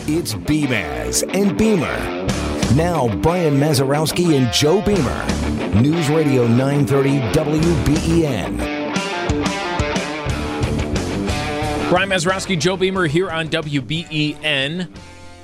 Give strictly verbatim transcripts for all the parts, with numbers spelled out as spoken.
It's Beamaz and Beamer. Now, Brian Mazurowski and Joe Beamer. News Radio nine thirty W B E N. Brian Mazurowski, Joe Beamer here on W B E N.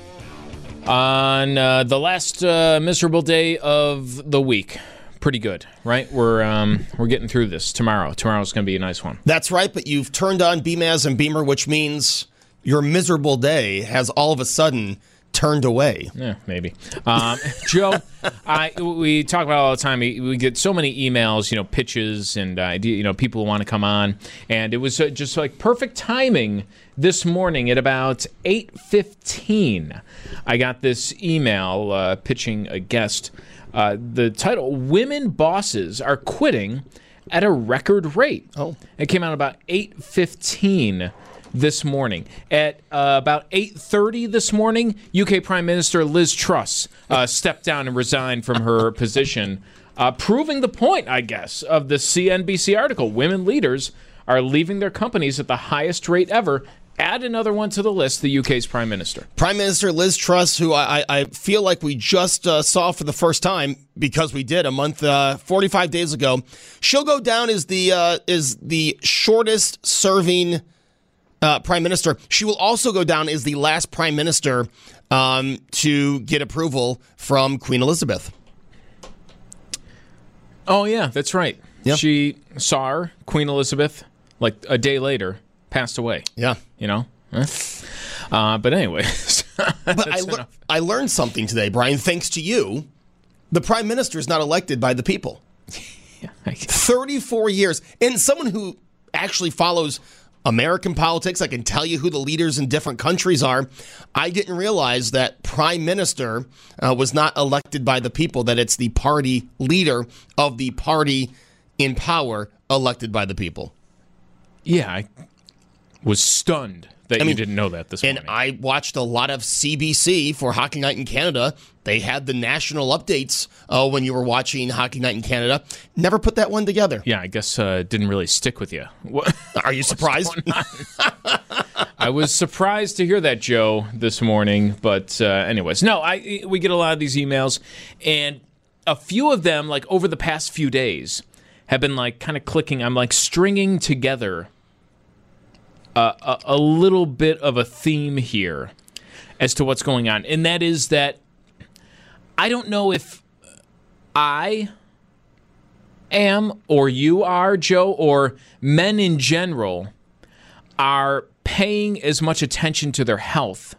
On uh, the last uh, miserable day of the week. Pretty good, right? We're um, we're getting through this tomorrow. Tomorrow's going to be a nice one. That's right, but you've turned on Beamaz and Beamer, which means your miserable day has all of a sudden turned away. Yeah, maybe. Um, Joe, I we talk about it all the time. We, we get so many emails, you know, pitches, and uh, you know, people want to come on, and it was uh, just like perfect timing. This morning at about eight fifteen, I got this email uh, pitching a guest. Uh, the title: "Women Bosses Are Quitting at a Record Rate." Oh, it came out about eight fifteen. This morning. At uh, about eight thirty this morning, U K Prime Minister Liz Truss uh, stepped down and resigned from her position, uh, proving the point, I guess, of the C N B C article. Women leaders are leaving their companies at the highest rate ever. Add another one to the list, the U K's Prime Minister. Prime Minister Liz Truss, who I, I feel like we just uh, saw for the first time, because we did a month, uh, forty-five days ago. She'll go down as the uh, is the shortest serving Uh, Prime Minister. She will also go down as the last Prime Minister um, to get approval from Queen Elizabeth. Oh, yeah, that's right. Yep. She saw her, Queen Elizabeth, like a day later, passed away. Yeah. You know? Eh? Uh, but anyway. But I, le- I learned something today, Brian, thanks to you. The Prime Minister is not elected by the people. Yeah, thirty-four years. And someone who actually follows American politics, I can tell you who the leaders in different countries are. I didn't realize that Prime Minister uh, was not elected by the people, that it's the party leader of the party in power elected by the people. Yeah, I was stunned that I mean, you didn't know that this and morning. I watched a lot of C B C for Hockey Night in Canada. They had the national updates uh, when you were watching Hockey Night in Canada. Never put that one together. Yeah, I guess uh, it didn't really stick with you. What? Are you surprised? I was surprised to hear that, Joe, this morning. But uh, anyways, no, I we get a lot of these emails, and a few of them, like over the past few days, have been like kind of clicking. I'm like stringing together a, a, a little bit of a theme here as to what's going on, and that is that I don't know if I am, or you are, Joe, or men in general are paying as much attention to their health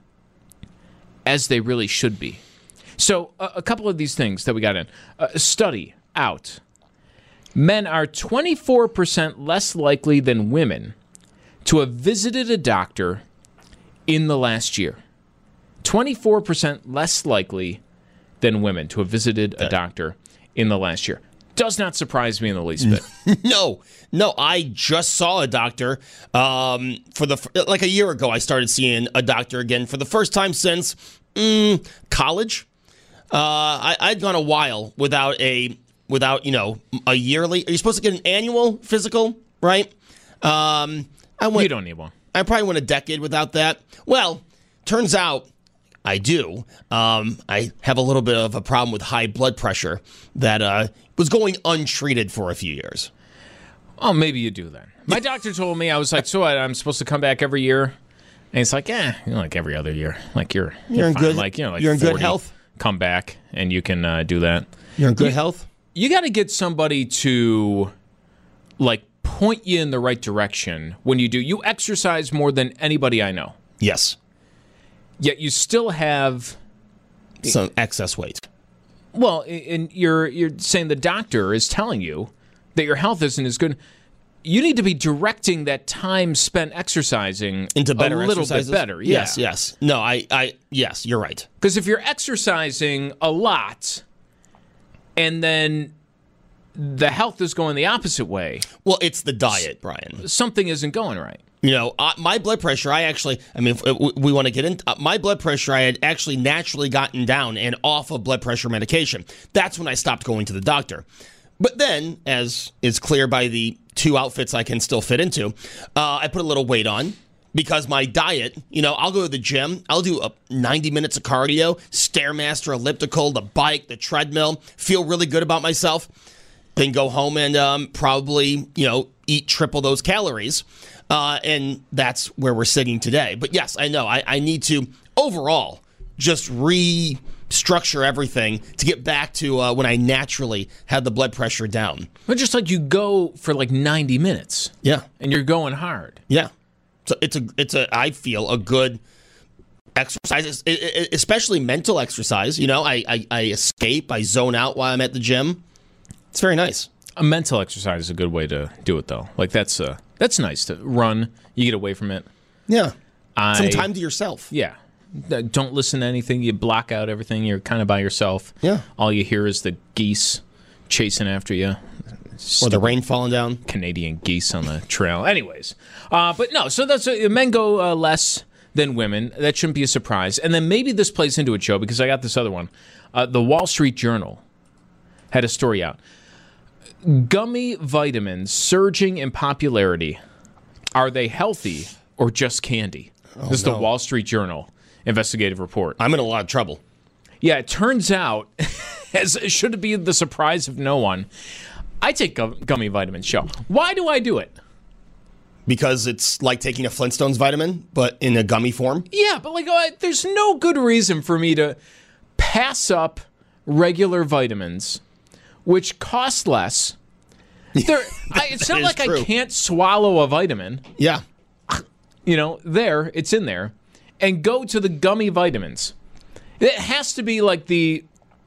as they really should be. So a, a couple of these things that we got in. A study out. Men are twenty-four percent less likely than women to have visited a doctor in the last year. twenty-four percent less likely than women to have visited a doctor in the last year. Does not surprise me in the least bit. No, no. I just saw a doctor um, for the like a year ago. I started seeing a doctor again for the first time since mm, college. Uh, I, I'd gone a while without a without you know a yearly. Are you supposed to get an annual physical? Right. Um, I went. You don't need one. I probably went a decade without that. Well, turns out I do. Um, I have a little bit of a problem with high blood pressure that uh, was going untreated for a few years. Oh, maybe you do then. My doctor told me, I was like, so what, I'm supposed to come back every year? And he's like, eh, you know, like every other year. Like you're you're, you're in fine. good. Like you know, like you're in forty, good health. Come back and you can uh, do that. You're in good you, health. You got to get somebody to like point you in the right direction when you do. You exercise more than anybody I know. Yes. Yet you still have some excess weight. Well, and you're you're saying the doctor is telling you that your health isn't as good. You need to be directing that time spent exercising into better a little exercises? bit better. Yeah. Yes, yes. No, I, I, yes, you're right. Because if you're exercising a lot, and then the health is going the opposite way. Well, it's the diet, Brian. Something isn't going right. You know, uh, my blood pressure, I actually, I mean, if we, we want to get into uh, my blood pressure, I had actually naturally gotten down and off of blood pressure medication. That's when I stopped going to the doctor. But then, as is clear by the two outfits I can still fit into, uh, I put a little weight on. Because my diet, you know, I'll go to the gym, I'll do a ninety minutes of cardio, Stairmaster, elliptical, the bike, the treadmill, feel really good about myself, then go home and um, probably, you know, eat triple those calories. Uh, and that's where we're sitting today. But yes, I know, I, I need to overall just restructure everything to get back to uh, when I naturally had the blood pressure down. But just like you go for like ninety minutes. Yeah. And you're going hard. Yeah. So it's a, it's a, I feel a good exercise, especially mental exercise. You know, I, I, I escape, I zone out while I'm at the gym. It's very nice. A mental exercise is a good way to do it, though. Like that's uh, that's nice to run. You get away from it. Yeah. I, Some time to yourself. Yeah. Don't listen to anything. You block out everything. You're kind of by yourself. Yeah. All you hear is the geese chasing after you. Or the rain falling down. Canadian geese on the trail. Anyways, uh, but no, so that's uh, men go uh, less than women. That shouldn't be a surprise. And then maybe this plays into it, Joe, because I got this other one. Uh, the Wall Street Journal had a story out. Gummy vitamins surging in popularity. Are they healthy or just candy? Oh, this is no. the Wall Street Journal investigative report. I'm in a lot of trouble. Yeah, it turns out, as it should be the surprise of no one, I take gum- gummy vitamins, Joe. Why do I do it? Because it's like taking a Flintstones vitamin, but in a gummy form? Yeah, but like, uh, there's no good reason for me to pass up regular vitamins, which cost less. There, I, it's not is like true. I can't swallow a vitamin. Yeah. You know, there, it's in there. And go to the gummy vitamins. It has to be like the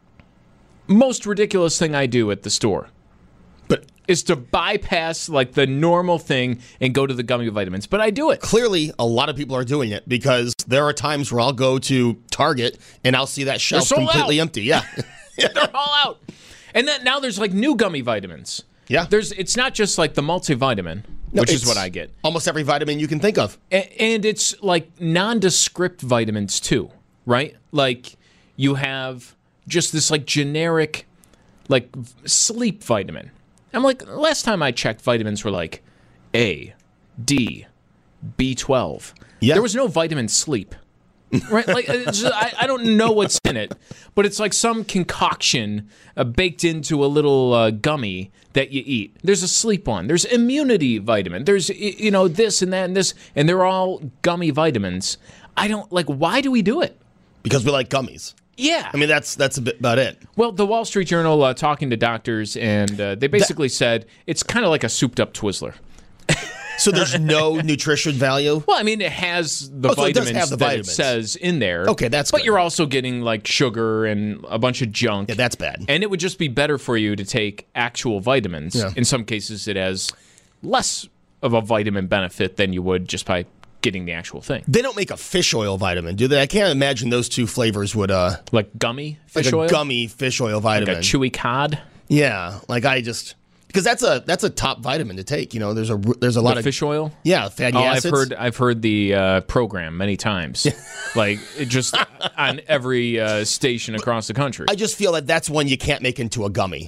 most ridiculous thing I do at the store. But is to bypass like the normal thing and go to the gummy vitamins. But I do it. clearly, a lot of people are doing it because there are times where I'll go to Target and I'll see that shelf sold completely out. empty. Yeah. They're all out. And then now there's like new gummy vitamins. Yeah. There's it's not just like the multivitamin, No, which is it's what I get. Almost every vitamin you can think of. And, and it's like nondescript vitamins too, right? Like you have just this like generic like sleep vitamin. I'm like, last time I checked, vitamins were like A, D, B twelve. Yeah. There was no vitamin sleep. Right? Like, it's just, I, I don't know what's in it, but it's like some concoction uh, baked into a little uh, gummy that you eat. There's a sleep one. There's immunity vitamin. There's, y- you know, this and that and this, and they're all gummy vitamins. I don't, like, why do we do it? Because we like gummies. Yeah. I mean, that's that's a bit about it. Well, the Wall Street Journal uh, talking to doctors, and uh, they basically said it's kind of like a souped-up Twizzler. So there's no nutrition value? Well, I mean, it has the Oh, so it does vitamins have the that vitamins. it says in there. Okay, that's But good. you're also getting, like, sugar and a bunch of junk. Yeah, that's bad. And it would just be better for you to take actual vitamins. Yeah. In some cases, it has less of a vitamin benefit than you would just by getting the actual thing. They don't make a fish oil vitamin, do they? I can't imagine those two flavors would, uh, Like gummy like fish a oil? gummy fish oil Like vitamin. a chewy cod? Yeah, like I just because that's a that's a top vitamin to take. You know, there's a there's a lot The of fish oil? yeah fatty Oh, acids. I've heard I've heard the uh, program many times, like it just on every uh, station across the country. I just feel that that's one you can't make into a gummy.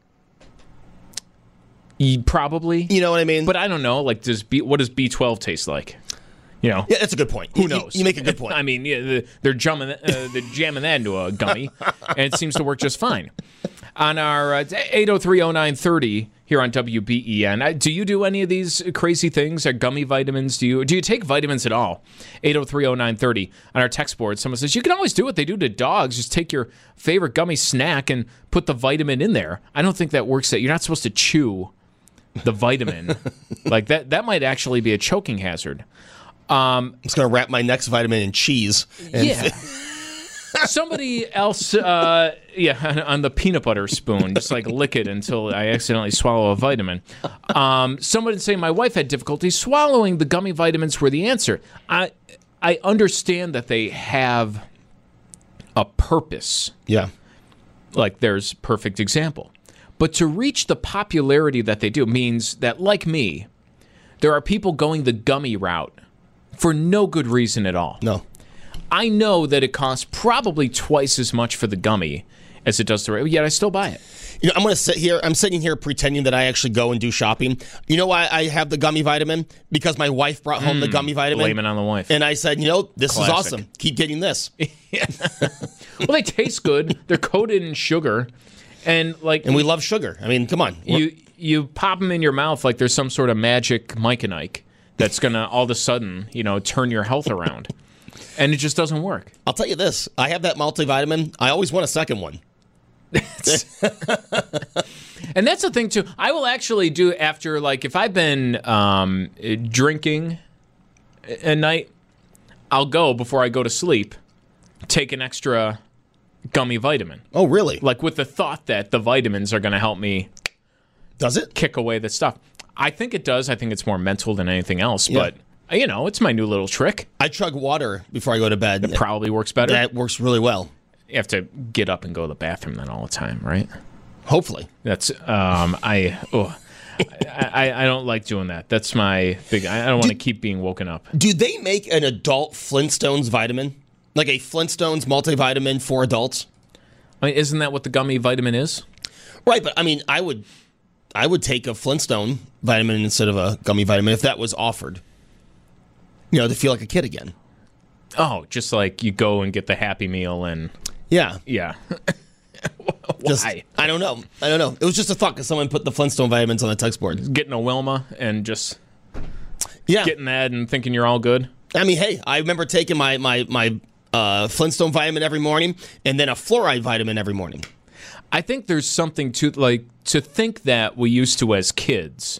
You probably, You know what I mean? but I don't know. Like, does B, what does B twelve taste like? You know, yeah, that's a good point. who You- knows? You, you make a good point. I mean, yeah, the, they're jamming uh, they're jamming that into a gummy, and it seems to work just fine. On our uh, eight oh three oh nine thirty here on W B E N, uh, do you do any of these crazy things? Are gummy vitamins? Do you do you take vitamins at all? eight oh three oh nine thirty on our text board. Someone says you can always do what they do to dogs. Just take your favorite gummy snack and put the vitamin in there. I don't think that works. That you're not supposed to chew the vitamin like that. That might actually be a choking hazard. I'm just gonna wrap my next vitamin in cheese. And Yeah. Somebody else, uh, yeah, on the peanut butter spoon, just like lick it until I accidentally swallow a vitamin. Um, somebody say my wife had difficulty swallowing the gummy vitamins were the answer. I I understand that they have a purpose. yeah, Like there's perfect example. But to reach the popularity that they do means that, like me, there are people going the gummy route for no good reason at all. no, I know that it costs probably twice as much for the gummy as it does the. Yet I still buy it. You know, I'm going to sit here. I'm sitting here pretending that I actually go and do shopping. You know why I have the gummy vitamin? Because my wife brought home mm, the gummy vitamin. Blame it on the wife. And I said, you know, this Classic. is awesome. Keep getting this. Well, they taste good. They're coated in sugar, and like, and we love sugar. I mean, come on. You you pop them in your mouth like there's some sort of magic Mike and Ike that's gonna all of a sudden, you know, turn your health around, and it just doesn't work. I'll tell you this: I have that multivitamin. I always want a second one. And that's the thing too. I will actually do after, like, if I've been um, drinking a night, I'll go before I go to sleep, take an extra gummy vitamin. Oh, really? Like with the thought that the vitamins are going to help me. Does it kick away the stuff? I think it does. I think it's more mental than anything else. Yeah. But you know, it's my new little trick. I chug water before I go to bed. It probably works better. That works really well. You have to get up and go to the bathroom then all the time, right? Hopefully. That's um I oh I, I don't like doing that. That's my big I don't want to keep being woken up. Do they make an adult Flintstones vitamin? Like a Flintstones multivitamin for adults? I mean, isn't that what the gummy vitamin is? Right, but I mean, I would I would take a Flintstone vitamin instead of a gummy vitamin if that was offered. You know, to feel like a kid again. Oh, just like you go and get the Happy Meal and yeah. Yeah. Why? Just, I don't know. I don't know. It was just a thought because someone put the Flintstone vitamins on the text board. Getting a Wilma and just yeah. getting that and thinking you're all good. I mean, hey, I remember taking my my my uh, Flintstone vitamin every morning and then a fluoride vitamin every morning. I think there's something to like to think that we used to as kids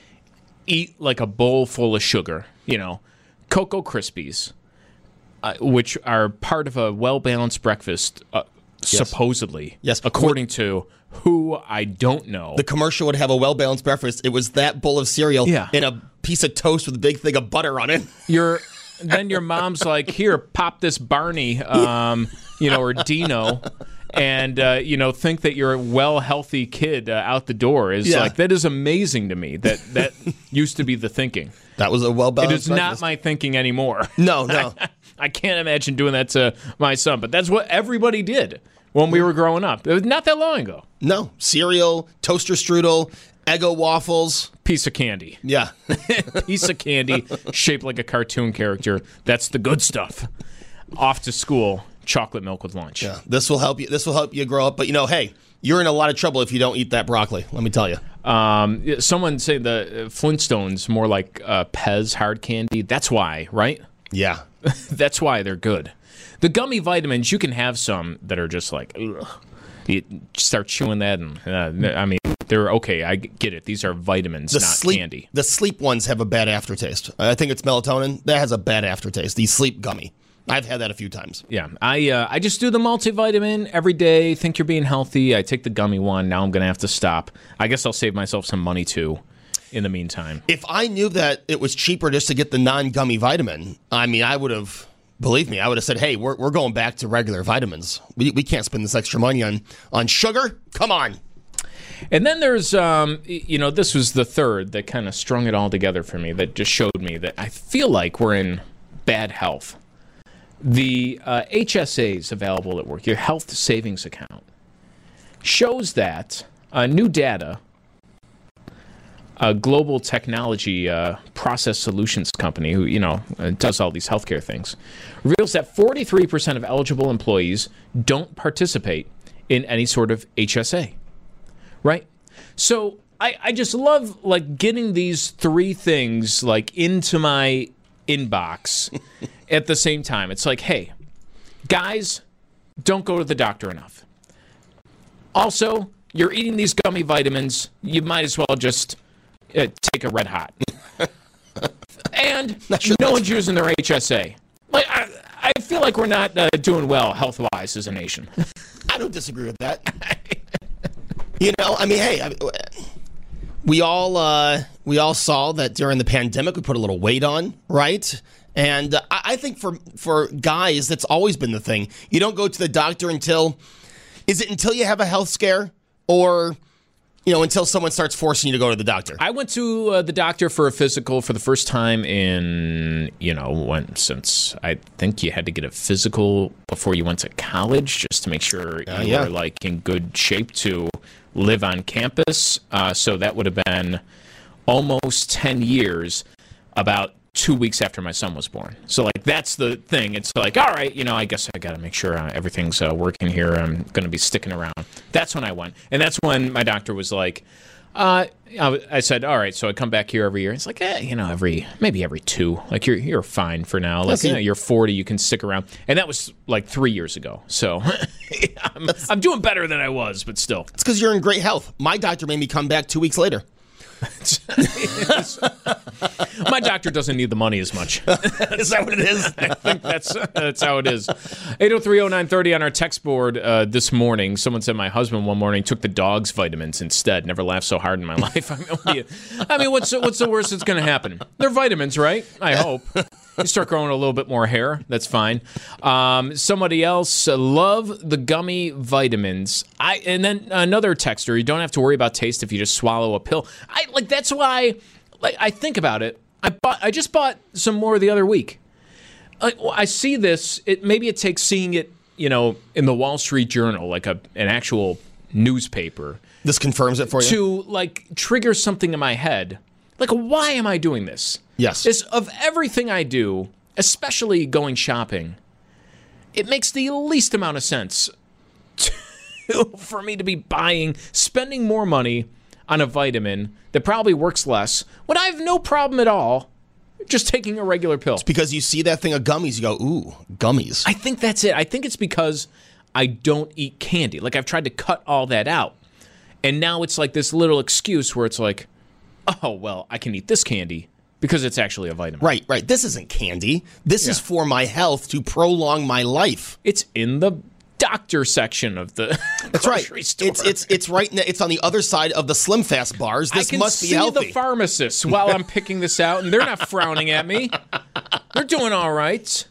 eat like a bowl full of sugar, you know, Cocoa Krispies, uh, which are part of a well-balanced breakfast. Uh, Yes. Supposedly, yes, according to who I don't know. The commercial would have a well-balanced breakfast. It was that bowl of cereal yeah. and a piece of toast with a big thing of butter on it. Your then your mom's like, here, pop this Barney, um, you know, or Dino, and uh, you know, think that you're a well, healthy kid uh, out the door is yeah. like that is amazing to me. That that used to be the thinking. That was a well-balanced. It is breakfast. not my thinking anymore. No, no. I can't imagine doing that to my son, but that's what everybody did when we were growing up. It was not that long ago. No. Cereal, toaster strudel, Eggo waffles. Piece of candy. Yeah. Piece of candy shaped like a cartoon character. That's the good stuff. Off to school, chocolate milk with lunch. Yeah. This will help you. This will help you grow up. But, you know, hey, you're in a lot of trouble if you don't eat that broccoli, let me tell you. Um, someone say the Flintstones more like uh, Pez hard candy. That's why, right? Yeah. That's why they're good. The gummy vitamins, you can have some that are just like, ugh. You start chewing that, and uh, I mean, they're okay. I get it. These are vitamins, the not sleep, candy. The sleep ones have a bad aftertaste. I think it's melatonin. That has a bad aftertaste. The sleep gummy. I've had that a few times. Yeah, I uh, I just do the multivitamin every day. Think you're being healthy. I take the gummy one. Now I'm going to have to stop. I guess I'll save myself some money, too, in the meantime. If I knew that it was cheaper just to get the non-gummy vitamin, I mean, I would have, believe me, I would have said, hey, we're we're going back to regular vitamins. We we can't spend this extra money on, on sugar. Come on. And then there's, um, you know, this was the third that kind of strung it all together for me, that just showed me that I feel like we're in bad health. The uh, H S As available at work, your health savings account, shows that uh, new data, a global technology uh, process solutions company who, you know, uh, does all these healthcare things, reveals that forty-three percent of eligible employees don't participate in any sort of H S A, right? So I, I just love, like, getting these three things, like, into my inbox at the same time. It's like, hey, guys, don't go to the doctor enough. Also, you're eating these gummy vitamins. You might as well just uh, take a Red Hot. And sure no one's using their H S A. Like, I, I feel like we're not uh, doing well health-wise as a nation. I don't disagree with that. You know, I mean, hey, I, we all uh, we all saw that during the pandemic we put a little weight on, right? And uh, I think for for guys, that's always been the thing. You don't go to the doctor until, is it until you have a health scare, or You know, until someone starts forcing you to go to the doctor. I went to uh, the doctor for a physical for the first time in, you know, when since I think you had to get a physical before you went to college just to make sure Uh, you yeah. were like in good shape to live on campus. Uh, so that would have been almost ten years, about two weeks after my son was born. So, like, that's the thing. It's like, all right, you know, I guess I got to make sure uh, everything's uh, working here. I'm going to be sticking around. That's when I went. And that's when my doctor was like, uh, I, I said, all right, so I come back here every year. It's like, eh, you know, every, maybe every two. Like, you're you're fine for now. Like, see. you know, you're forty, you can stick around. And that was like three years ago. So I'm, I'm doing better than I was, but still. It's because you're in great health. My doctor made me come back two weeks later. My doctor doesn't need the money as much. Is that what it is? I think that's that's how it is. eight oh three oh nine thirty on our text board uh, this morning. Someone said my husband one morning took the dog's vitamins instead. Never laughed so hard in my life. I mean, what do you- I mean what's what's the worst that's going to happen? They're vitamins, right? I hope. You start growing a little bit more hair. That's fine. Um, somebody else, uh, love the gummy vitamins. I and then another texter. You don't have to worry about taste if you just swallow a pill. I like that's why. Like I think about it. I bought. I just bought some more the other week. I, I see this. It maybe it takes seeing it, you know, in the Wall Street Journal, like a an actual newspaper, This confirms it for you? to like trigger something in my head. Like, why am I doing this? Yes. Is of everything I do, especially going shopping, it makes the least amount of sense to, for me to be buying, spending more money on a vitamin that probably works less when I have no problem at all just taking a regular pill. Because you see that thing of gummies, you go, ooh, gummies. I think that's it. I think it's because I don't eat candy. Like, I've tried to cut all that out. And now it's like this little excuse where it's like, oh, well, I can eat this candy because it's actually a vitamin. Right, right. This isn't candy. This is Yeah. for my health to prolong my life. It's in the doctor section of the That's right. grocery store. It's it's it's right. ne- It's on the other side of the Slim Fast bars. This I can must be see healthy. the pharmacists while I'm picking this out, and they're not frowning at me. They're doing all right.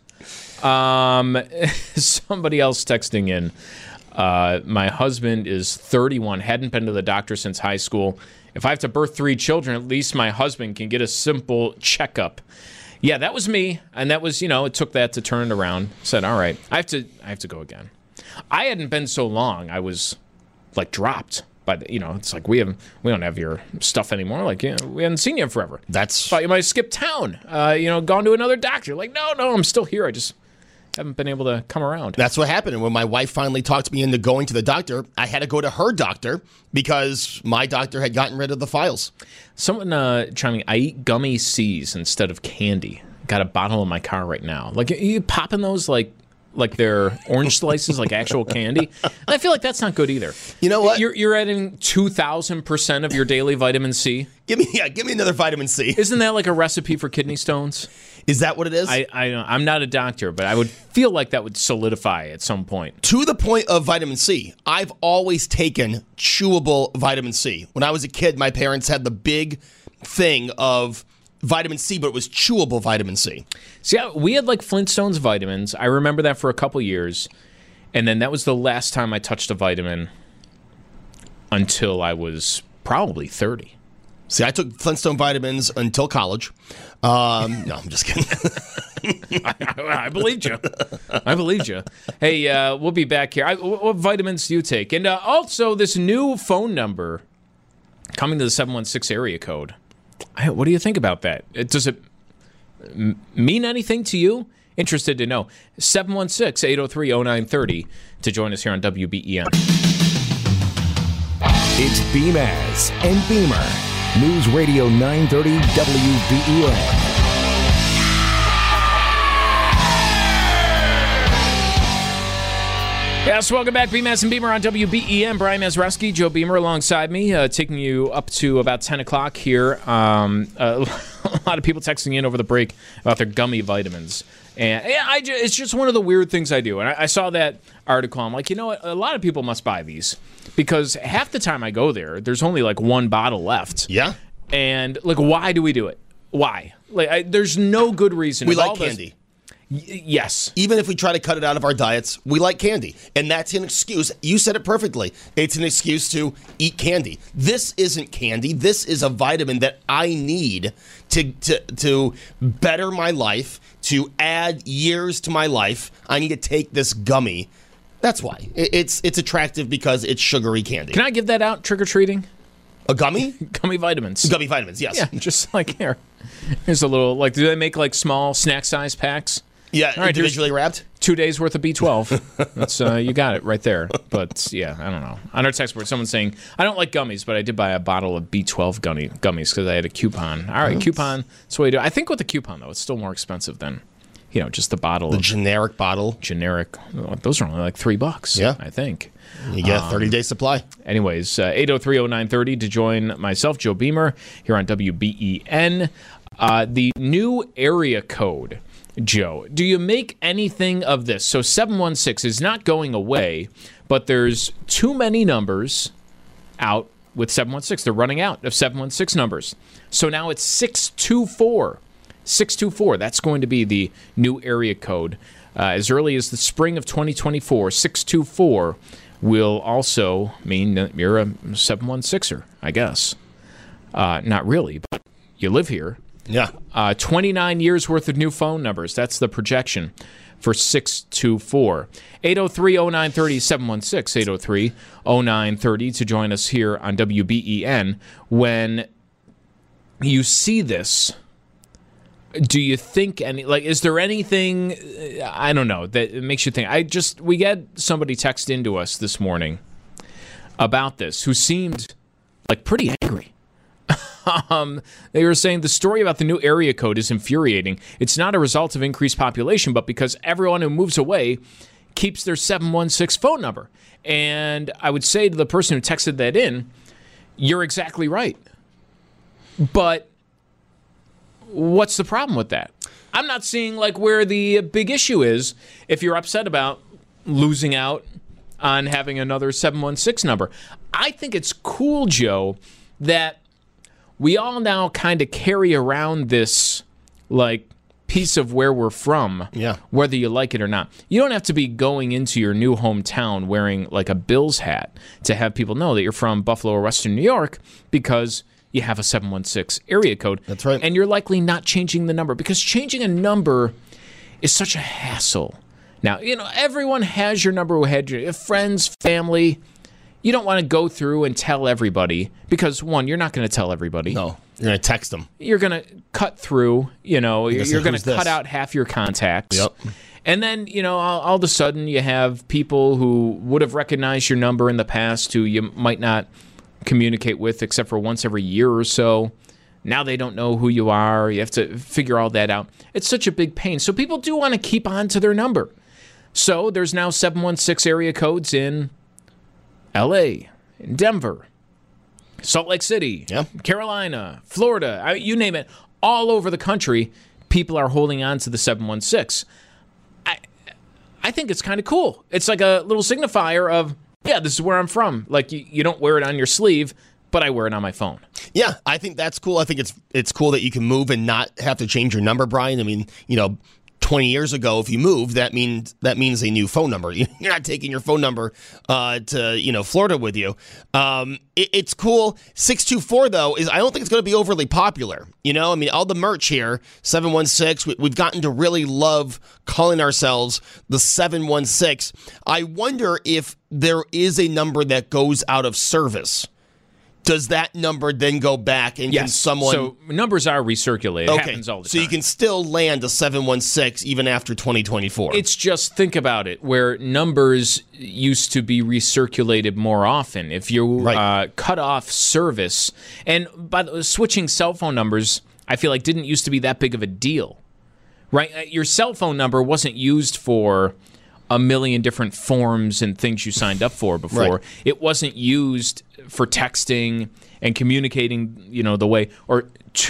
Um, somebody else texting in. Uh, my husband is thirty-one, hadn't been to the doctor since high school. If I have to birth three children, at least my husband can get a simple checkup. Yeah, that was me, and that was, you know, it took that to turn it around. Said, all right, I have to, I have to go again. I hadn't been so long. I was like dropped by the, you know, it's like we haven't, we don't have your stuff anymore. Like, you know, we haven't seen you in forever. That's Thought you might have skipped town. Uh, you know, gone to another doctor. Like, no, no, I'm still here. I just haven't been able to come around. That's what happened. And when my wife finally talked me into going to the doctor, I had to go to her doctor because my doctor had gotten rid of the files. Someone uh, chiming, I eat gummy C's instead of candy. Got a bottle in my car right now. Like, are you popping those like like they're orange slices, like actual candy? And I feel like that's not good either. You know what? You're, you're adding two thousand percent of your daily vitamin C. Give me, yeah, give me another vitamin C. Isn't that like a recipe for kidney stones? Is that what it is? I, I don't- I'm not a doctor, but I would feel like that would solidify at some point. To the point of vitamin C, I've always taken chewable vitamin C. When I was a kid, my parents had the big thing of vitamin C, but it was chewable vitamin C. See, I- we had like Flintstones vitamins. I remember that for a couple years. And then that was the last time I touched a vitamin until I was probably thirty. See, I took Flintstone vitamins until college. Um, no, I'm just kidding. I, I believed you. I believed you. Hey, uh, we'll be back here. I, what, what vitamins do you take? And uh, also, this new phone number coming to the seven one six area code. I, what do you think about that? It, does it m- mean anything to you? Interested to know. seven one six, eight oh three, oh nine three oh to join us here on W B E M. It's Beamaz and Beamer. News Radio nine thirty W B E N. Yes, welcome back. Beamaz and Beamer on W B E M. Brian Mazurowski, Joe Beamer alongside me, uh, taking you up to about ten o'clock here. Um, uh, a lot of people texting in over the break about their gummy vitamins. And yeah, I ju- it's just one of the weird things I do. And I, I saw that article. I'm like, you know what? A lot of people must buy these because half the time I go there, there's only like one bottle left. Yeah. And like, why do we do it? Why? Like, I, there's no good reason. We Of like all this- candy. Y- yes. Even if we try to cut it out of our diets, we like candy. And that's an excuse. You said it perfectly. It's an excuse to eat candy. This isn't candy. This is a vitamin that I need to, to, to better my life, to add years to my life. I need to take this gummy. That's why. It, it's, it's attractive because it's sugary candy. Can I give that out trick-or-treating? A gummy? Gummy vitamins. Gummy vitamins, yes. Yeah, just like here. Here's a little, like, do they make like small snack size packs? Yeah, All right, individually wrapped. Two days worth of B twelve. That's uh, you got it right there. But yeah, I don't know. On our text board, someone's saying I don't like gummies, but I did buy a bottle of B twelve gummy gummies because I had a coupon. All right, mm-hmm. coupon. That's what we do. I think with the coupon though, it's still more expensive than, you know, just the bottle. The of generic bottle. Generic. Those are only like three bucks. Yeah, I think. You get a thirty day supply. Anyways, uh, eight oh three oh nine thirty to join myself, Joe Beamer, here on W B E N. Uh, the new area code. Joe, do you make anything of this? So seven one six is not going away, but there's too many numbers out with seven one six. They're running out of seven one six numbers. So now it's six two four. six two four, that's going to be the new area code. Uh, as early as the spring of twenty twenty-four, six two four will also mean that you're a seven one sixer, I guess. Uh, not really, but you live here. Yeah. Uh, twenty-nine years worth of new phone numbers. That's the projection for six two four. eight oh three oh nine thirty, seven one six, eight oh three oh nine thirty to join us here on W B E N. When you see this, do you think any, like, is there anything, I don't know, that makes you think? I just, we get somebody text into us this morning about this who seemed like pretty angry. Um, they were saying the story about the new area code is infuriating. It's not a result of increased population, but because everyone who moves away keeps their seven one six phone number. And I would say to the person who texted that in, you're exactly right. But what's the problem with that? I'm not seeing like where the big issue is if you're upset about losing out on having another seven one six number. I think it's cool, Joe, that we all now kind of carry around this, like, piece of where we're from, yeah. whether you like it or not. You don't have to be going into your new hometown wearing, like, a Bills hat to have people know that you're from Buffalo or Western New York because you have a seven one six area code. That's right. And you're likely not changing the number because changing a number is such a hassle. Now, you know, everyone has your number who had your friends, family. You don't want to go through and tell everybody because, one, you're not going to tell everybody. No, you're going to text them. You're going to cut through, you know, you're, you're going to cut this? out half your contacts. Yep. And then, you know, all, all of a sudden you have people who would have recognized your number in the past who you might not communicate with except for once every year or so. Now they don't know who you are. You have to figure all that out. It's such a big pain. So people do want to keep on to their number. So there's now seven one six area codes in L A, Denver, Salt Lake City, yeah. Carolina, Florida, I, you name it. All over the country, people are holding on to the seven one six. I, I think it's kind of cool. It's like a little signifier of, yeah, this is where I'm from. Like, you, you don't wear it on your sleeve, but I wear it on my phone. Yeah, I think that's cool. I think it's it's cool that you can move and not have to change your number, Brian. I mean, you know, twenty years ago, if you moved, that means that means a new phone number. You're not taking your phone number uh, to you know Florida with you. Um, it, it's cool. six two four though is I don't think it's going to be overly popular. You know, I mean, all the merch here, seven one six. We, we've gotten to really love calling ourselves the seven one six. I wonder if there is a number that goes out of service. Does that number then go back and yes. can someone... So numbers are recirculated. It okay. happens all the so time. you can still land a seven one six even after twenty twenty-four. It's just, think about it, where numbers used to be recirculated more often. If you right. uh, cut off service, and by the way, switching cell phone numbers, I feel like didn't used to be that big of a deal. Right? Your cell phone number wasn't used for a million different forms and things you signed up for before. Right. It wasn't used for texting and communicating, you know, the way, or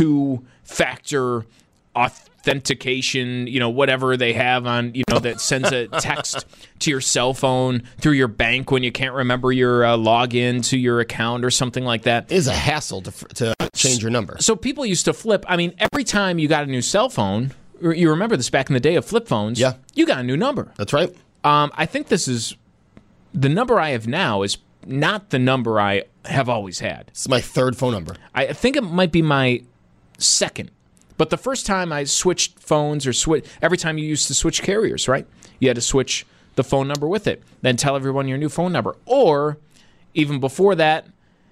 two-factor authentication, you know, whatever they have on, you know, that sends a text to your cell phone through your bank when you can't remember your uh, login to your account or something like that. It is a hassle to to change your number. So people used to flip. I mean, every time you got a new cell phone, you remember this back in the day of flip phones. Yeah. You got a new number. That's right. Um, I think this is the number I have now is not the number I have always had. This is my third phone number. I think it might be my second. But the first time I switched phones or switch, every time you used to switch carriers, right? You had to switch the phone number with it. Then tell everyone your new phone number. Or even before that,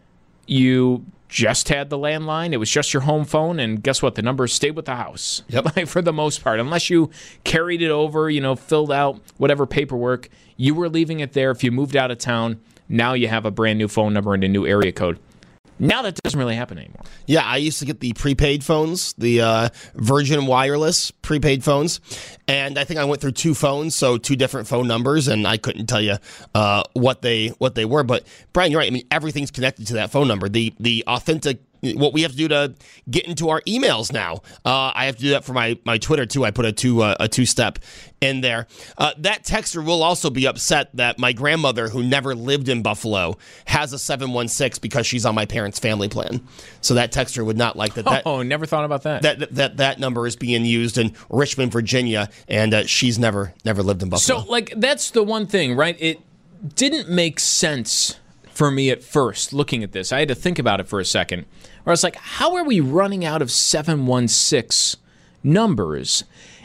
you just had the landline. It was just your home phone. And guess what? The number stayed with the house. Yep. Like, for the most part. Unless you carried it over, you know, filled out whatever paperwork, you were leaving it there. If you moved out of town, now you have a brand new phone number and a new area code. Now that doesn't really happen anymore. Yeah, I used to get the prepaid phones, the uh, Virgin Wireless prepaid phones, and I think I went through two phones, so two different phone numbers, and I couldn't tell you uh, what they what they were. But Brian, you're right. I mean, everything's connected to that phone number. The the authentic. What we have to do to get into our emails now. Uh, I have to do that for my, my Twitter, too. I put a two uh, a two-step in there. Uh, that texter will also be upset that my grandmother, who never lived in Buffalo, has a seven one six because she's on my parents' family plan. So that texter would not like that. that oh, never thought about that. That, that that that number is being used in Richmond, Virginia, and uh, she's never never lived in Buffalo. So, like, that's the one thing, right? It didn't make sense for me at first looking at this. I had to think about it for a second. Where I was like, how are we running out of seven one six numbers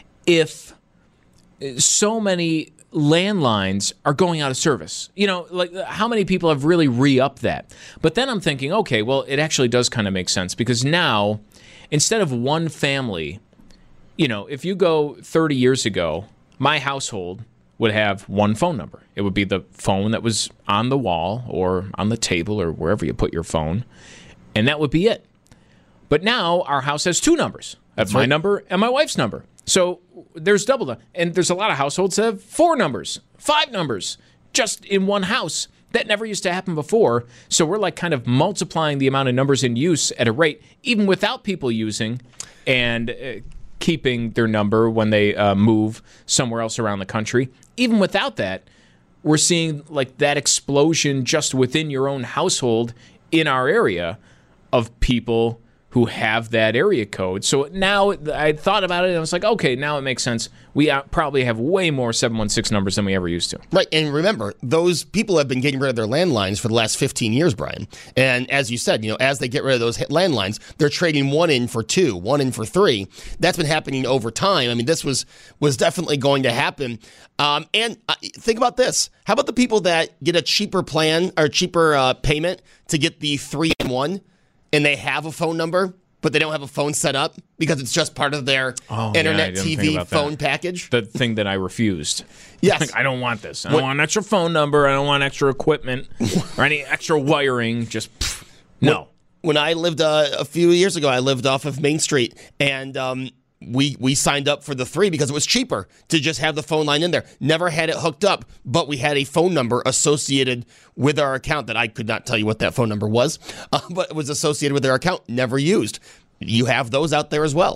if so many landlines are going out of service? You know, like, how many people have really re-upped that? But then I'm thinking, okay, well, it actually does kind of make sense because now, instead of one family, you know, if you go thirty years ago, my household would have one phone number. It would be the phone that was on the wall or on the table or wherever you put your phone. And that would be it. But now our house has two numbers. That's That's my right. number and my wife's number. So there's double that. And there's a lot of households that have four numbers, five numbers, just in one house. That never used to happen before. So we're like kind of multiplying the amount of numbers in use at a rate, even without people using and uh, keeping their number when they uh, move somewhere else around the country. Even without that, we're seeing like that explosion just within your own household in our area of people who have that area code. So now I thought about it and I was like, okay, now it makes sense. We probably have way more seven one six numbers than we ever used to. Right, and remember, those people have been getting rid of their landlines for the last fifteen years, Brian. And as you said, you know, as they get rid of those landlines, they're trading one in for two, one in for three. That's been happening over time. I mean, this was was definitely going to happen. Um, and uh, think about this. How about the people that get a cheaper plan or cheaper uh, payment to get the three in one? And they have a phone number, but they don't have a phone set up because it's just part of their Oh, yeah, I internet didn't T think V about phone that. package. The thing that I refused. Yes. Like, I don't want this. I What- don't want an extra phone number. I don't want extra equipment or any extra wiring. Just, pff, no. When I lived uh, a few years ago, I lived off of Main Street, and um, we we signed up for the three because it was cheaper to just have the phone line in there. Never had it hooked up, but we had a phone number associated with our account that I could not tell you what that phone number was, uh, but it was associated with our account, never used. You have those out there as well.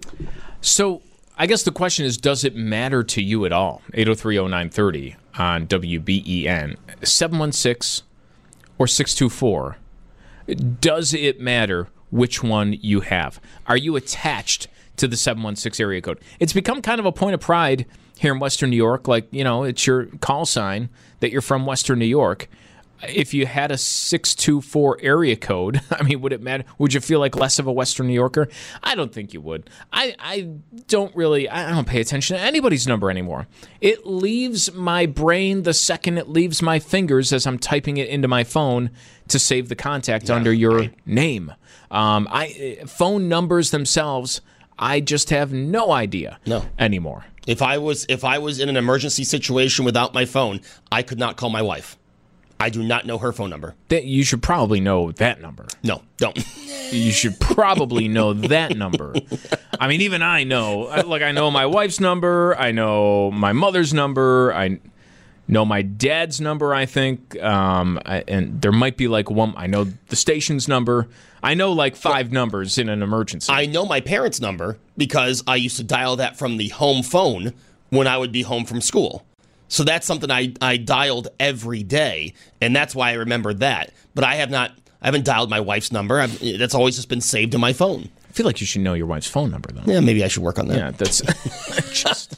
So I guess the question is, does it matter to you at all? eight oh three oh nine thirty on W B E N. seven one six or six two four. Does it matter which one you have? Are you attached to the seven one six area code? It's become kind of a point of pride here in Western New York. Like, you know, it's your call sign that you're from Western New York. If you had a six two four area code, I mean, would it matter? Would you feel like less of a Western New Yorker? I don't think you would. I, I don't really, I don't pay attention to anybody's number anymore. It leaves my brain the second it leaves my fingers as I'm typing it into my phone to save the contact yeah, under your right. name. Um, I phone numbers themselves, I just have no idea no. anymore. If I was if I was in an emergency situation without my phone, I could not call my wife. I do not know her phone number. That you should probably know that number. No, don't. You should probably know that number. I mean, even I know. Like, I know my wife's number. I know my mother's number. I know my dad's number, I think. Um, I, and there might be like one. I know the station's number. I know like five well, numbers in an emergency. I know my parents' number because I used to dial that from the home phone when I would be home from school. So that's something I, I dialed every day, and that's why I remember that. But I have not, I haven't dialed my wife's number. I've, that's always just been saved in my phone. I feel like you should know your wife's phone number, though. Yeah, maybe I should work on that. Yeah, that's just.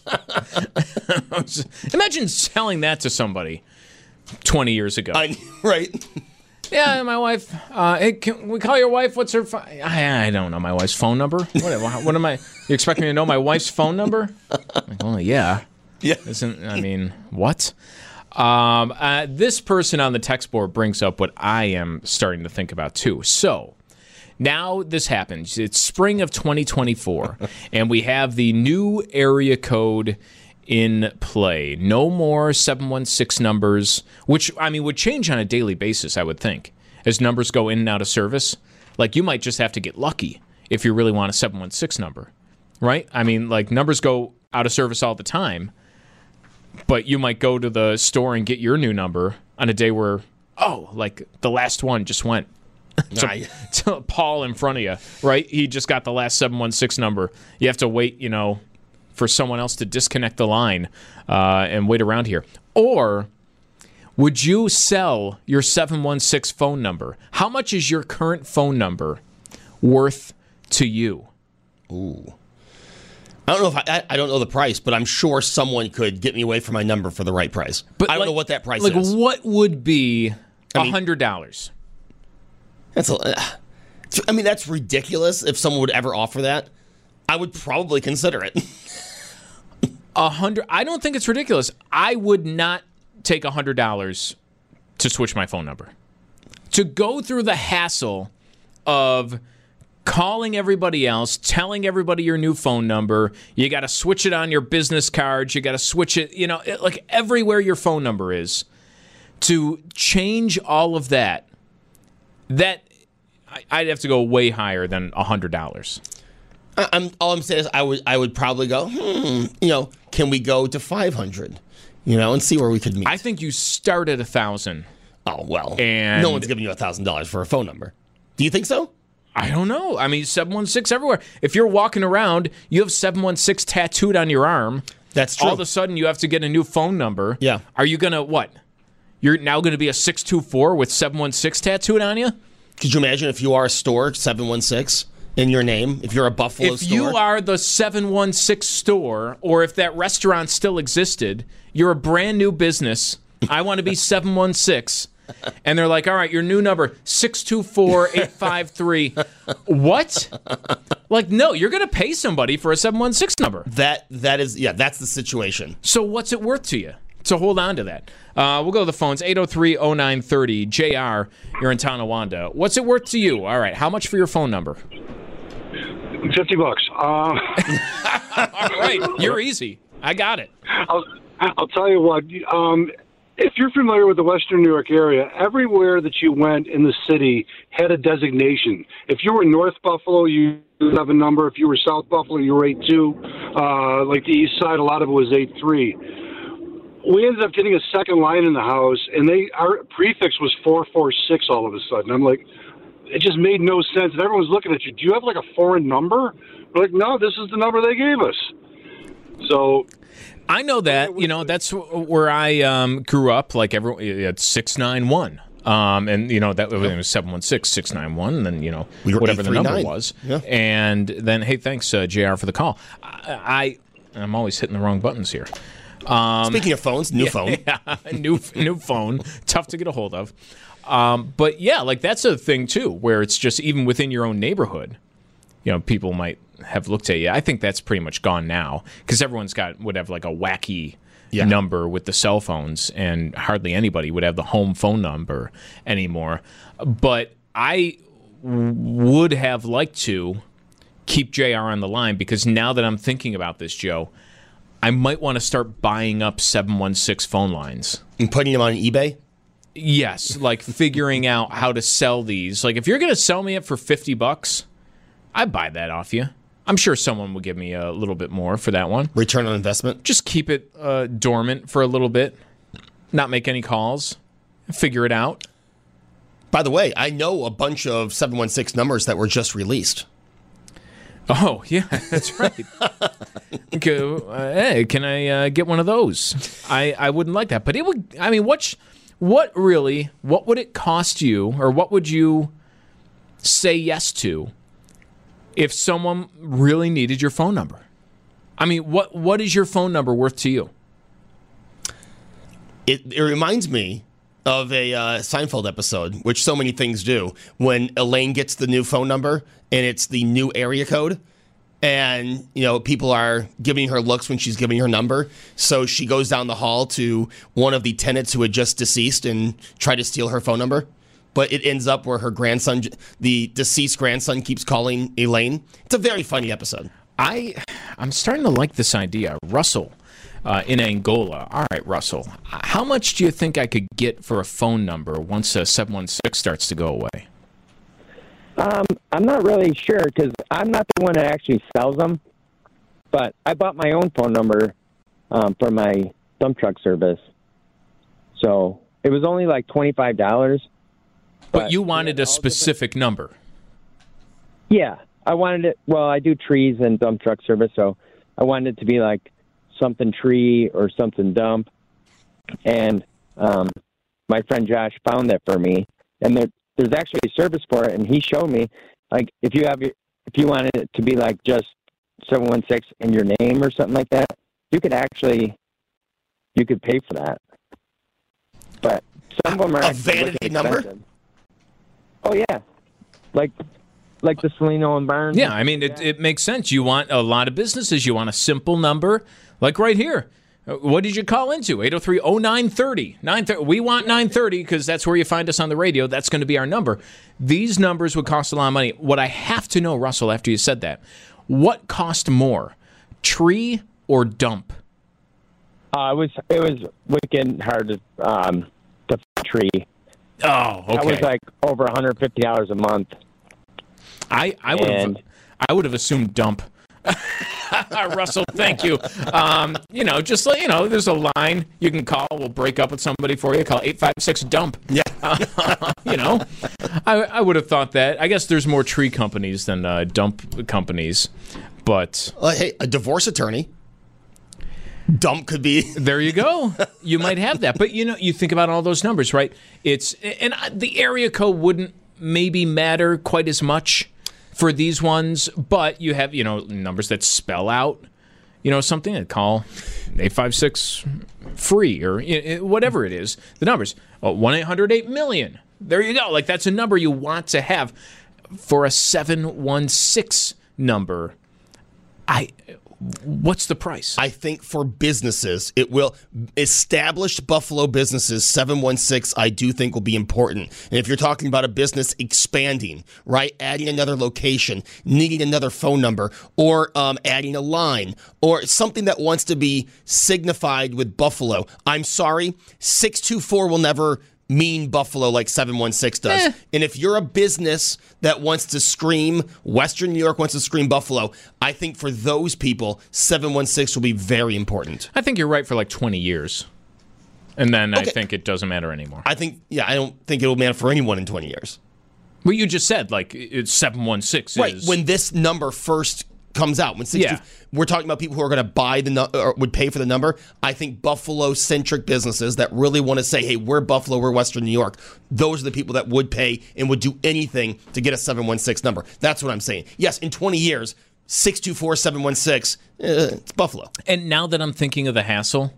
Imagine selling that to somebody twenty years ago. I, right? Yeah, my wife. Uh, hey, can we call your wife? What's her? Phone? I, I don't know my wife's phone number. What, what am I? You expect me to know my wife's phone number? Like, well, yeah. Yeah. Isn't I mean what? Um, uh, this person on the text board brings up what I am starting to think about too. So. Now this happens. It's spring of twenty twenty-four, and we have the new area code in play. No more seven one six numbers, which, I mean, would change on a daily basis, I would think, as numbers go in and out of service. Like, you might just have to get lucky if you really want a seven one six number, right? I mean, like, numbers go out of service all the time, but you might go to the store and get your new number on a day where, oh, like, the last one just went. to, to Paul in front of you, right? He just got the last seven one six number. You have to wait, you know, for someone else to disconnect the line uh, and wait around here. Or would you sell your seven one six phone number? How much is your current phone number worth to you? Ooh. I don't know if I, I, I don't know the price, but I'm sure someone could get me away from my number for the right price. But I don't like, know what that price like is. Like, what would be I mean, one hundred dollars? That's a, I mean, that's ridiculous. If someone would ever offer that, I would probably consider it. A hundred. I don't think it's ridiculous. I would not take a hundred dollars to switch my phone number. To go through the hassle of calling everybody else, telling everybody your new phone number. You got to switch it on your business cards. You got to switch it. You know, it, like everywhere your phone number is. To change all of that. That I'd have to go way higher than a hundred dollars. I'm all I'm saying is I would I would probably go. Hmm, you know, can we go to five hundred? You know, and see where we could meet. I think you start at a thousand. Oh well, and no one's giving you a thousand dollars for a phone number. Do you think so? I don't know. I mean, seven one six everywhere. If you're walking around, you have seven one six tattooed on your arm. That's true. All of a sudden, you have to get a new phone number. Yeah. Are you gonna what? You're now going to be a six two four with seven one six tattooed on you? Could you imagine if you are a store, seven one six, in your name? If you're a Buffalo if store? If you are the seven one six store, or if that restaurant still existed, you're a brand new business. I want to be seven one six. And they're like, all right, your new number, six two four, eight five three. What? Like, no, you're going to pay somebody for a seven one six number. That That is, yeah, that's the situation. So what's it worth to you? So hold on to that. Uh, we'll go to the phones, eight oh three oh nine thirty. J R, you're in Tonawanda. What's it worth to you? All right, how much for your phone number? fifty bucks. Uh, All right, you're easy. I got it. I'll, I'll tell you what. Um, if you're familiar with the Western New York area, everywhere that you went in the city had a designation. If you were North Buffalo, you have a number. If you were South Buffalo, you were eight two. Uh, like the East Side, a lot of it was eight three. We ended up getting a second line in the house, and they our prefix was four four six all of a sudden. I'm like, it just made no sense. And everyone's looking at you. Do you have like a foreign number? We're like, no, this is the number they gave us. So I know that. You know, that's where I um, grew up. Like everyone, it's six nine one. Um, and, you know, that was seven one six, six nine one, and then, you know, we whatever the number was. Yeah. And then, hey, thanks, uh, J R, for the call. I, I, I'm always hitting the wrong buttons here. Um, Speaking of phones, new yeah, phone. Yeah, new new phone. Tough to get a hold of. Um, but, yeah, like that's a thing, too, where it's just even within your own neighborhood, you know, people might have looked at you. I think that's pretty much gone now because everyone's got would have like a wacky yeah. number with the cell phones, and hardly anybody would have the home phone number anymore. But I w- would have liked to keep J R on the line because now that I'm thinking about this, Joe, I might want to start buying up seven one six phone lines. And putting them on eBay? Yes, like figuring out how to sell these. Like if you're going to sell me it for fifty bucks, I'd buy that off you. I'm sure someone will give me a little bit more for that one. Return on investment? Just keep it uh, dormant for a little bit. Not make any calls. Figure it out. By the way, I know a bunch of seven one six numbers that were just released. Oh, yeah, that's right. Okay, uh, hey, can I uh, get one of those? I, I wouldn't like that. But it would, I mean, what, what really, what would it cost you, or what would you say yes to if someone really needed your phone number? I mean, what what is your phone number worth to you? It, it reminds me of a uh, Seinfeld episode, which so many things do, when Elaine gets the new phone number and it's the new area code. And, you know, people are giving her looks when she's giving her number. So she goes down the hall to one of the tenants who had just deceased and try to steal her phone number. But it ends up where her grandson, the deceased grandson, keeps calling Elaine. It's a very funny episode. I, I'm starting to like this idea. Russell uh, in Angola. All right, Russell, how much do you think I could get for a phone number once uh, seven one six starts to go away? Um, I'm not really sure because I'm not the one that actually sells them, but I bought my own phone number um, for my dump truck service. So it was only like twenty-five dollars. But, but you wanted a specific number. Yeah, I wanted it. Well, I do trees and dump truck service, so I wanted it to be like something tree or something dump. And um, my friend Josh found that for me, and there, there's actually a service for it, and he showed me, like, if you have your, if you wanted it to be like just seven one six in your name or something like that, you could actually, you could pay for that. But some of them are a vanity number. Oh yeah, like like the Celino and Barnes. Yeah, I mean it, it makes sense. You want a lot of businesses. You want a simple number, like right here. What did you call into? eight oh three oh nine thirty. nine thirty. We want nine thirty because that's where you find us on the radio. That's going to be our number. These numbers would cost a lot of money. What I have to know, Russell, after you said that, what cost more, tree or dump? Uh, it was it was wicked hard to um, to tree. Oh, okay. That was like over one hundred fifty dollars a month. I I would have I would have assumed dump. Russell, thank you. Um, you know, just like, you know, there's a line you can call. We'll break up with somebody for you. Call eight five six dump. Yeah. Uh, you know, I, I would have thought that. I guess there's more tree companies than uh, dump companies. But uh, hey, a divorce attorney. Dump could be. There you go. You might have that. But, you know, you think about all those numbers, right? It's and the area code wouldn't maybe matter quite as much for these ones, but you have, you know, numbers that spell out, you know, something that call eight five six free or you know, whatever it is, the numbers. Oh, one eight hundred eight million. There you go. Like, that's a number you want to have. For a seven one six number, I... What's the price? I think for businesses, it will established Buffalo businesses, seven one six, I do think will be important. And if you're talking about a business expanding, right, adding another location, needing another phone number, or um, adding a line, or something that wants to be signified with Buffalo, I'm sorry, six two four will never mean Buffalo like seven one six does. Eh. And if you're a business that wants to scream, Western New York wants to scream Buffalo, I think for those people, seven one six will be very important. I think you're right for like twenty years. And then okay. I think it doesn't matter anymore. I think, yeah, I don't think it will matter for anyone in twenty years. Well, you just said, like, it's seven one six right, is... when this number first comes out. When sixty, yeah. We're talking about people who are going to buy the nu- or would pay for the number. I think Buffalo-centric businesses that really want to say, hey, we're Buffalo, we're Western New York, those are the people that would pay and would do anything to get a seven one six number. That's what I'm saying. Yes, in twenty years, six two four, seven one six, uh, it's Buffalo. And now that I'm thinking of the hassle,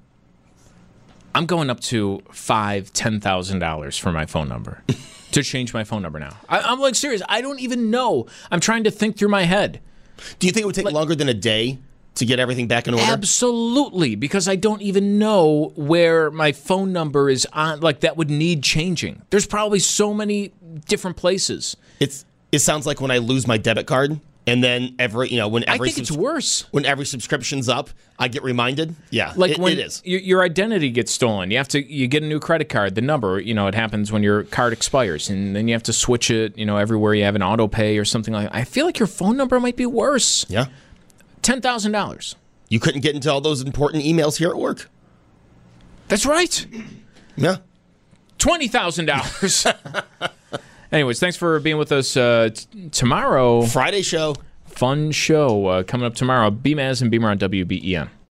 I'm going up to five, ten thousand dollars for my phone number to change my phone number now. I, I'm like serious. I don't even know. I'm trying to think through my head. Do you think it would take like, longer than a day to get everything back in order? Absolutely, because I don't even know where my phone number is on. Like, that would need changing. There's probably so many different places. It's it sounds like when I lose my debit card, and then every you know when every I think subs- it's worse. When every subscription's up, I get reminded. Yeah, like it, when it is. Your, your identity gets stolen, you have to you get a new credit card. The number, you know, it happens when your card expires, and then you have to switch it. You know, everywhere you have an auto pay or something like that. I feel like your phone number might be worse. Yeah, ten thousand dollars. You couldn't get into all those important emails here at work. That's right. Yeah, twenty thousand dollars. Anyways, thanks for being with us uh, t- tomorrow. Friday show. Fun show uh, coming up tomorrow. B-Maz and Beamer on W B E N.